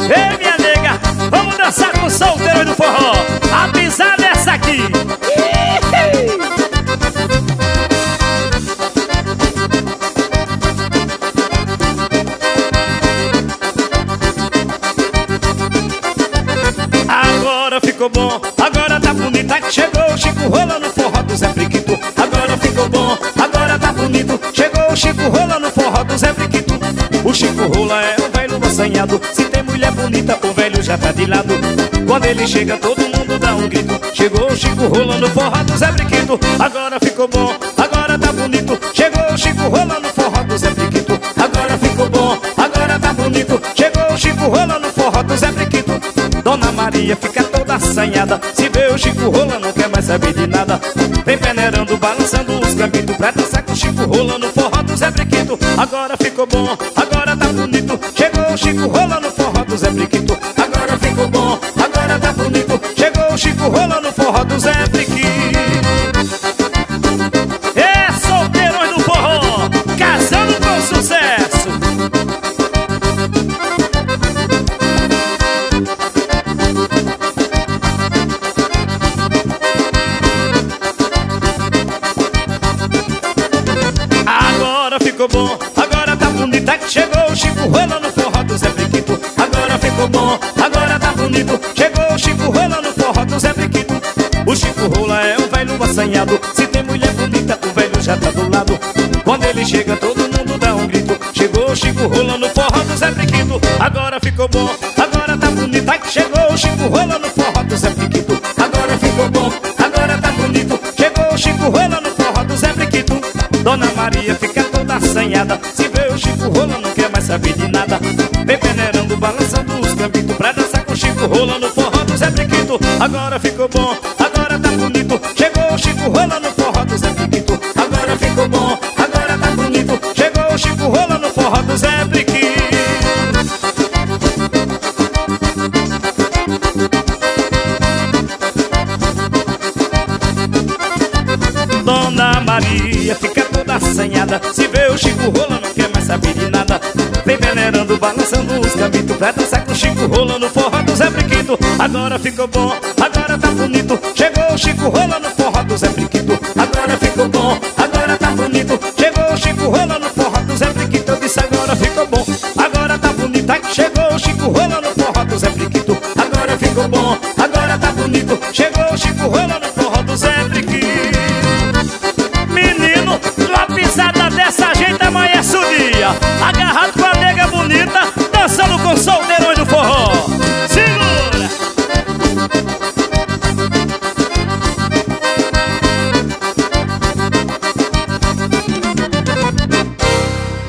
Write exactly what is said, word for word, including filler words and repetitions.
Ei, minha nega, vamos dançar com o solteiro do forró. A pisada é essa aqui. Agora ficou bom, agora tá bonita. Chegou o Chico Rola no forró do Zé Priquito. Agora ficou bom, agora tá bonito. Chegou o Chico Rola no forró do Zé Priquito. O Chico Rola é um velho assanhado. Se tem mulher bonita, o velho já tá de lado. Quando ele chega, todo mundo dá um grito. Chegou o Chico Rola no forró do Zé Priquito. Agora ficou bom, agora tá bonito. Chegou o Chico Rola no forró do Zé Priquito. Agora ficou bom, agora tá bonito. Chegou o Chico Rola no forró do Zé Priquito. Dona Maria fica toda assanhada. Se vê o Chico Rola, não quer mais saber de nada. Vem peneirando, balançando os gambitos pra dançar com o Chico Rola no forró do Zé Priquito. Agora ficou bom, agora tá bonito. Chegou o Chico Rola no forró do Zé Priquito. Agora ficou bom, agora tá bonito. Chegou o Chico Rola no forró do Zé Priquito. É, solteirões do forró, casando com sucesso. Agora ficou bom, agora tá bonita. Chegou o Chico Rola no forró do Zé Priquito. Agora ficou bom, agora tá bonito. Chegou o Chico Rola no forró do Zé Priquito. O Chico Rola é um velho assanhado. Se tem mulher bonita, o velho já tá do lado. Quando ele chega, todo mundo dá um grito. Chegou o Chico Rola no forró do Zé Priquito. Agora ficou bom, agora tá bonita. Chegou o Chico Rola no forró do Zé Priquito. Agora ficou bom, agora tá bonito. Chegou o Chico Rola no forró do Zé Priquito. Dona Maria fica toda assanhada. Se vê o Chico Rola, não quer mais saber de nada. Vem peneirando, balançando os gambitos pra dançar com o Chico Rola no forró do Zé Priquito. Agora ficou bom, agora tá bonito. Chegou o Chico Rola no forró do Zé Priquito. Agora ficou bom, agora tá bonito. Chegou o Chico Rola no forró do Zé Priquito. Dona Maria fica toda assanhada. Se vê o Chico Rola, não quer mais saber de nada. Vem peneirando, balançando os gambitos pra dançar com o Chico Rola no forró do Zé Priquito. Agora ficou bom, agora tá bonito. Chegou o Chico Rola no forró